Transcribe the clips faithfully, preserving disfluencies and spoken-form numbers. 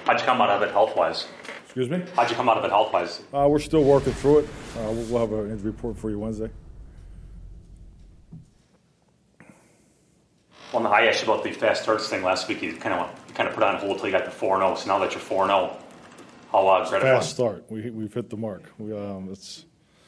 How'd you come out of it health-wise? Excuse me? How'd you come out of it health-wise? Uh, we're still working through it. Uh, we'll, we'll have an injury report for you Wednesday. Well, I asked you about the fast starts thing last week. You kind of you kind of put on hold until you got to four and oh. So now that you're four and oh, how uh, gratifying? Fast start. We we've hit the mark. We um, it's.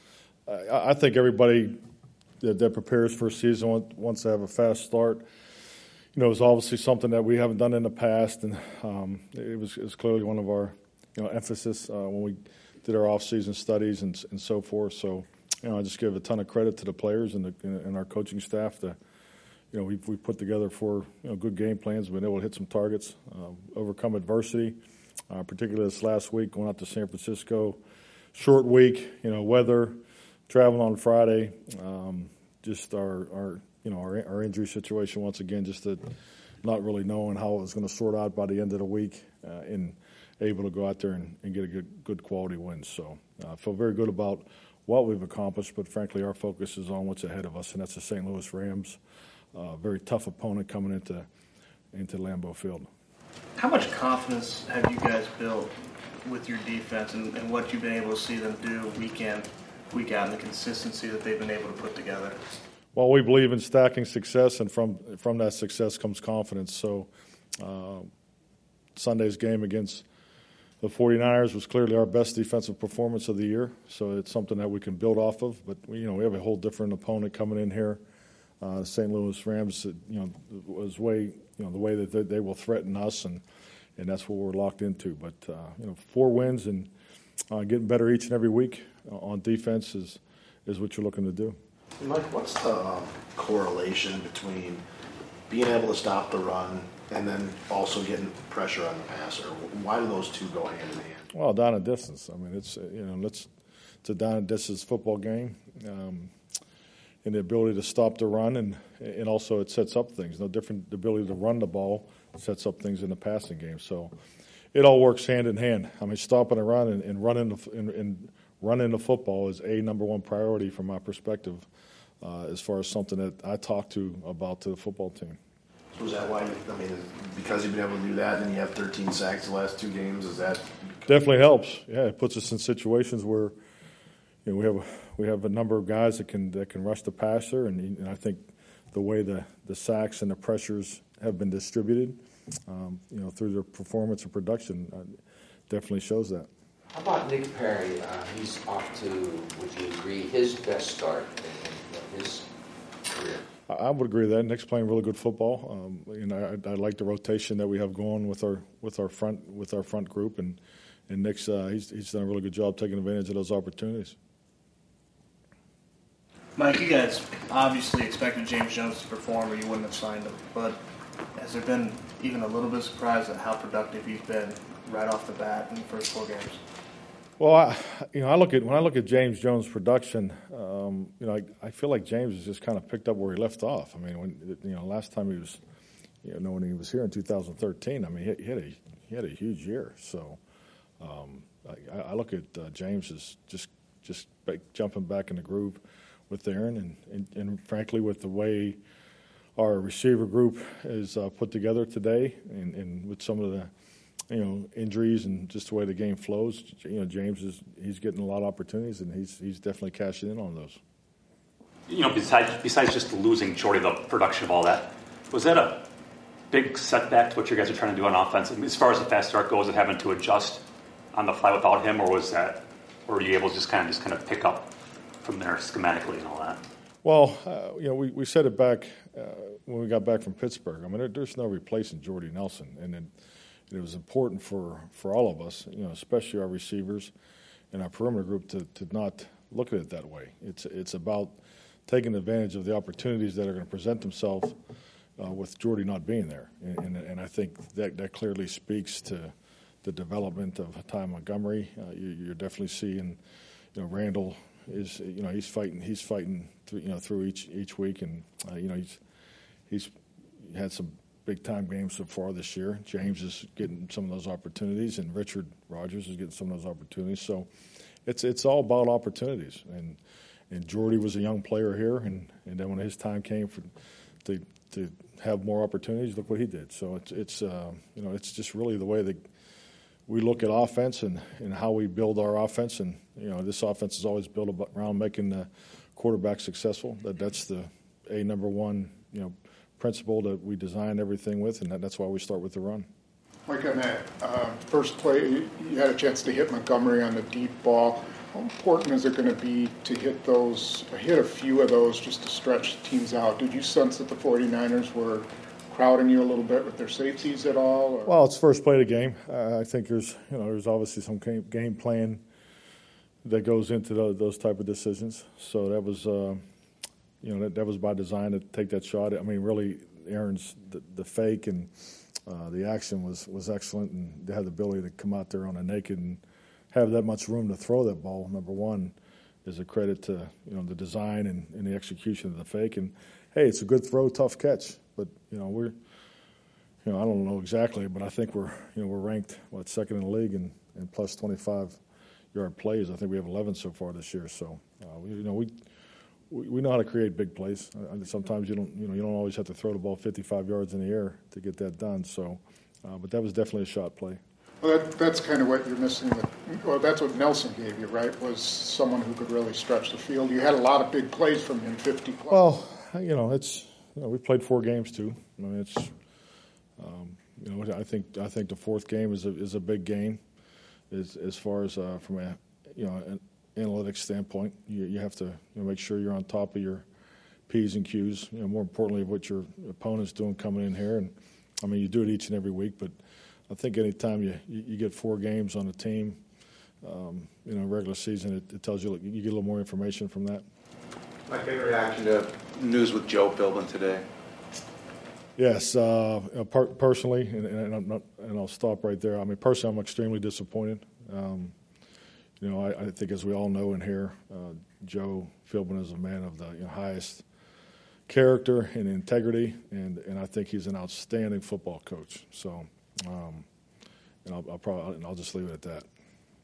I, I think everybody that, that prepares for a season wants to have a fast start. You know, it's obviously something that we haven't done in the past, and um, it was it was clearly one of our you know emphasis uh, when we did our off-season studies and and so forth. So, you know, I just give a ton of credit to the players and the and our coaching staff to. You know, we've, we've put together four you know, good game plans, been able to hit some targets, uh, overcome adversity, uh, particularly this last week, going out to San Francisco. Short week, you know, weather, traveling on Friday, um, just our, our you know, our, our injury situation once again, just that not really knowing how it was going to sort out by the end of the week uh, and able to go out there and, and get a good, good quality win. So I uh, feel very good about what we've accomplished, but frankly our focus is on what's ahead of us, and that's the Saint Louis Rams. Uh, very tough opponent coming into into Lambeau Field. How much confidence have you guys built with your defense and, and what you've been able to see them do week in, week out, and the consistency that they've been able to put together? Well, we believe in stacking success, and from from that success comes confidence. So uh, Sunday's game against the 49ers was clearly our best defensive performance of the year. So it's something that we can build off of. But you know, we have a whole different opponent coming in here. Uh, Saint Louis Rams, you know, was way, you know, the way that they, they will threaten us, and, and that's what we're locked into. But uh, you know, four wins and uh, getting better each and every week on defense is is what you're looking to do. Mike, what's the um, correlation between being able to stop the run and then also getting pressure on the passer? Why do those two go hand in hand? Well, down and distance. I mean, it's you know, let's it's a down and distance football game. Um, And the ability to stop the run, and and also it sets up things. No different, the ability to run the ball sets up things in the passing game. So it all works hand in hand. I mean, stopping a run and, and running the, and, and running the football is a number one priority from my perspective, uh, as far as something that I talk to about to the football team. So is that why? I mean, because you've been able to do that, and you have thirteen sacks the last two games. Is that definitely helps? Yeah, it puts us in situations where. You know, we have a, we have a number of guys that can that can rush the passer, and, and I think the way the, the sacks and the pressures have been distributed, um, you know, through their performance and production, uh, definitely shows that. How about Nick Perry? Uh, he's off to, would you agree, his best start in, in his career? I, I would agree with that. Nick's playing really good football. Um, you know, I, I like the rotation that we have going with our with our front with our front group, and and Nick's uh, he's he's done a really good job taking advantage of those opportunities. Mike, you guys obviously expected James Jones to perform or you wouldn't have signed him, but has there been even a little bit of surprise at how productive he's been right off the bat in the first four games? Well, I, you know, I look at when I look at James Jones' production, um, you know, I, I feel like James has just kind of picked up where he left off. I mean, when you know, last time he was, you know, when he was here in two thousand thirteen, I mean, he, he had a he had a huge year. So, um, I, I look at uh, James as just just jumping back in the groove with Aaron, and, and, and frankly, with the way our receiver group is uh, put together today, and, and with some of the, you know, injuries and just the way the game flows, you know, James is he's getting a lot of opportunities, and he's he's definitely cashing in on those. You know, besides besides just losing Jordy, the production of all that, was that a big setback to what you guys are trying to do on offense? I mean, as far as the fast start goes, and having to adjust on the fly without him, or was that, or were you able to just kind of just kind of pick up from there schematically and all that? Well, uh, you know, we, we said it back uh, when we got back from Pittsburgh. I mean, there, there's no replacing Jordy Nelson, and it, it was important for, for all of us, you know, especially our receivers and our perimeter group, to, to not look at it that way. It's it's about taking advantage of the opportunities that are going to present themselves uh, with Jordy not being there, and, and, and I think that that clearly speaks to the development of Ty Montgomery. Uh, you, you're definitely seeing, you know, Randall. Is you know he's fighting he's fighting through, you know through each each week, and uh, you know he's he's had some big time games so far this year. James is getting some of those opportunities, and Richard Rodgers is getting some of those opportunities. So it's it's all about opportunities, and and Jordy was a young player here, and, and then when his time came for to to have more opportunities, look what he did. So it's it's uh, you know it's just really the way that we look at offense and, and how we build our offense. And, you know, this offense is always built around making the quarterback successful. That That's the a number one, you know, principle that we design everything with, and that, that's why we start with the run. Mike, on that uh, first play, you had a chance to hit Montgomery on the deep ball. How important is it going to be to hit those, hit a few of those just to stretch teams out? Did you sense that the 49ers were crowding you a little bit with their safeties at all? Or? Well, it's first play of the game. Uh, I think there's, you know, there's obviously some game, game plan that goes into those, those type of decisions. So that was, uh, you know, that, that was by design to take that shot. I mean, really, Aaron's the, the fake and uh, the action was, was excellent, and they had the ability to come out there on a naked and have that much room to throw that ball. Number one is a credit to, you know, the design and, and the execution of the fake. And hey, it's a good throw, tough catch. But you know, we're, you know, I don't know exactly, but I think we're, you know, we're ranked what second in the league in, in plus twenty-five yard plays. I think we have eleven so far this year. So uh, we, you know, we. We know how to create big plays. Sometimes you don't, you know, you don't always have to throw the ball fifty-five yards in the air to get that done. So, uh, but that was definitely a shot play. Well, that, that's kind of what you're missing. With, well, that's what Nelson gave you, right? Was someone who could really stretch the field. You had a lot of big plays from him, fifty plus. Well, you know, it's you know, we played four games too. I mean, it's um, you know, I think I think the fourth game is a is a big game, as as far as uh, from a you know. An, analytics standpoint, you, you have to you know, make sure you're on top of your P's and Q's. You know, more importantly, what your opponent's doing coming in here. And I mean, you do it each and every week. But I think anytime you you, you get four games on a team, um, you know, regular season, it, it tells you you get a little more information from that. My favorite reaction to news with Joe Philbin today. Yes, uh, per- personally, and, and, I'm not, and I'll stop right there. I mean, personally, I'm extremely disappointed. Um, You know, I, I think as we all know in here, uh, Joe Philbin is a man of the you know, highest character and integrity, and, and I think he's an outstanding football coach. So, um, and I'll, I'll probably and I'll just leave it at that.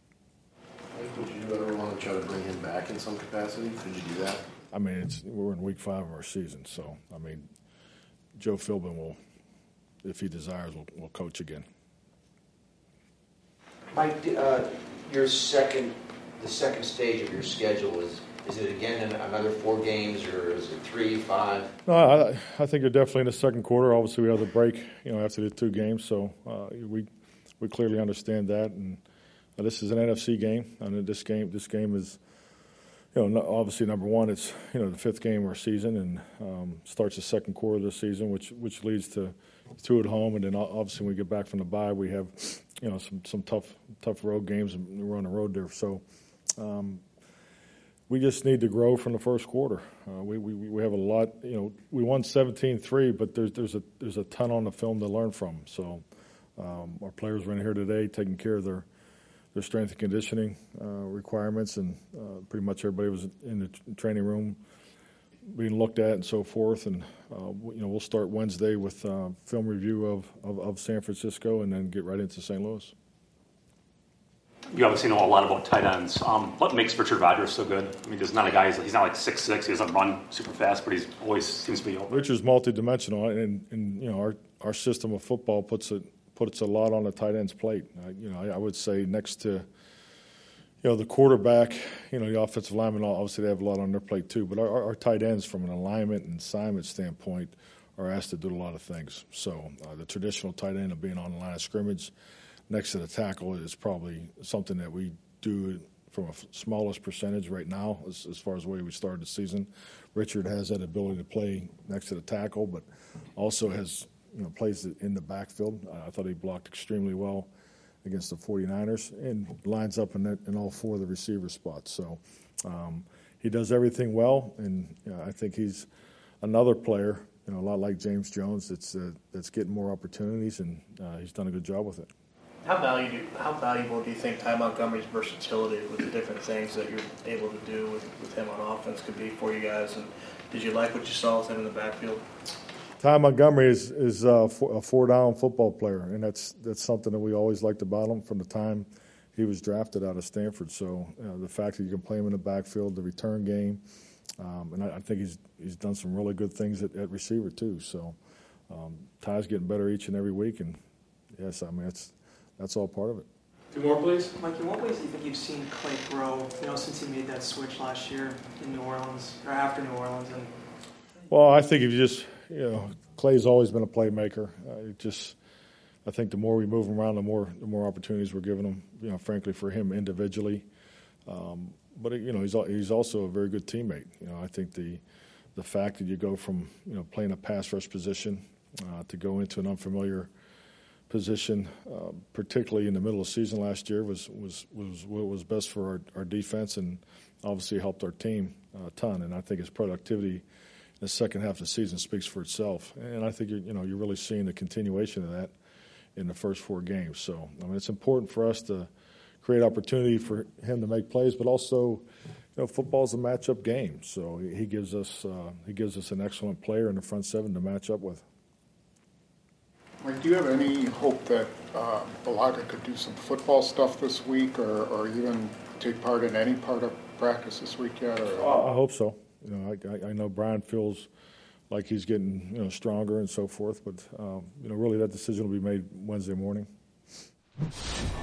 Would you ever want to try to bring him back in some capacity? Could you do that? I mean, it's, we're in week five of our season, so I mean, Joe Philbin will, if he desires, will, will coach again. Mike, uh, your second, the second stage of your schedule is, is it again in another four games, or is it three, five? No, I, I think they're definitely in the second quarter. Obviously, we have the break, you know, after the two games, so uh, we we clearly understand that. And uh, this is an N F C game, and this game this game is, you know, obviously number one. It's you know the fifth game of our season, and um, starts the second quarter of the season, which which leads to two at home, and then obviously when we get back from the bye, we have, you know, some some tough tough road games, and we're on the road there. So um, we just need to grow from the first quarter. Uh, we, we we have a lot, you know, we won seventeen three, but there's there's a there's a ton on the film to learn from. So um, our players were in here today taking care of their their strength and conditioning uh, requirements, and uh, pretty much everybody was in the training room being looked at and so forth. And uh, you know, we'll start Wednesday with uh, film review of, of, of San Francisco, and then get right into Saint Louis. You obviously know a lot about tight ends. Um, what makes Richard Rodgers so good? I mean, there's not a guy, he's not like six six, he doesn't run super fast, but he's always seems to be open. Richard's multidimensional, and, and you know, our, our system of football puts it puts a lot on the tight end's plate. Uh, you know, I, I would say next to, you know, the quarterback, you know, the offensive linemen, obviously they have a lot on their plate too, but our, our tight ends from an alignment and assignment standpoint are asked to do a lot of things. So uh, the traditional tight end of being on the line of scrimmage next to the tackle is probably something that we do from a smallest percentage right now as, as far as the way we started the season. Richard has that ability to play next to the tackle, but also has, you know, plays in the backfield. Uh, I thought he blocked extremely well against the 49ers, and lines up in, that, in all four of the receiver spots. So um, he does everything well, and you know, I think he's another player, you know, a lot like James Jones, that's uh, that's getting more opportunities, and uh, he's done a good job with it. How valuable, how valuable do you think Ty Montgomery's versatility with the different things that you're able to do with, with him on offense could be for you guys? And did you like what you saw with him in the backfield? Ty Montgomery is, is uh, a four-down football player, and that's that's something that we always liked about him from the time he was drafted out of Stanford. So you know, the fact that you can play him in the backfield, the return game, um, and I, I think he's he's done some really good things at, at receiver too. So um, Ty's getting better each and every week, and yes, I mean that's that's all part of it. Two more, please. Mike, in what ways do you think you've seen Clay grow, you know, since he made that switch last year in New Orleans, or after New Orleans? And Well, I think if you just, you know, Clay's always been a playmaker. Uh, it just, I think the more we move him around, the more the more opportunities we're giving him. You know, frankly, for him individually, um, but you know, he's he's also a very good teammate. You know, I think the the fact that you go from you know playing a pass rush position uh, to go into an unfamiliar position, uh, particularly in the middle of the season last year, was was was what was best for our, our defense, and obviously helped our team a ton. And I think his productivity in the second half of the season speaks for itself. And I think you're, you know you're really seeing the continuation of that in the first four games. So I mean, it's important for us to create opportunity for him to make plays, but also, you know, football's a matchup game. So he gives us uh, he gives us an excellent player in the front seven to match up with. Mike, do you have any hope that uh, Bulaga could do some football stuff this week, or, or even take part in any part of practice this week yet? Or? I hope so. You know, I, I know Brian feels like he's getting you know stronger and so forth, but um, you know, really that decision will be made Wednesday morning.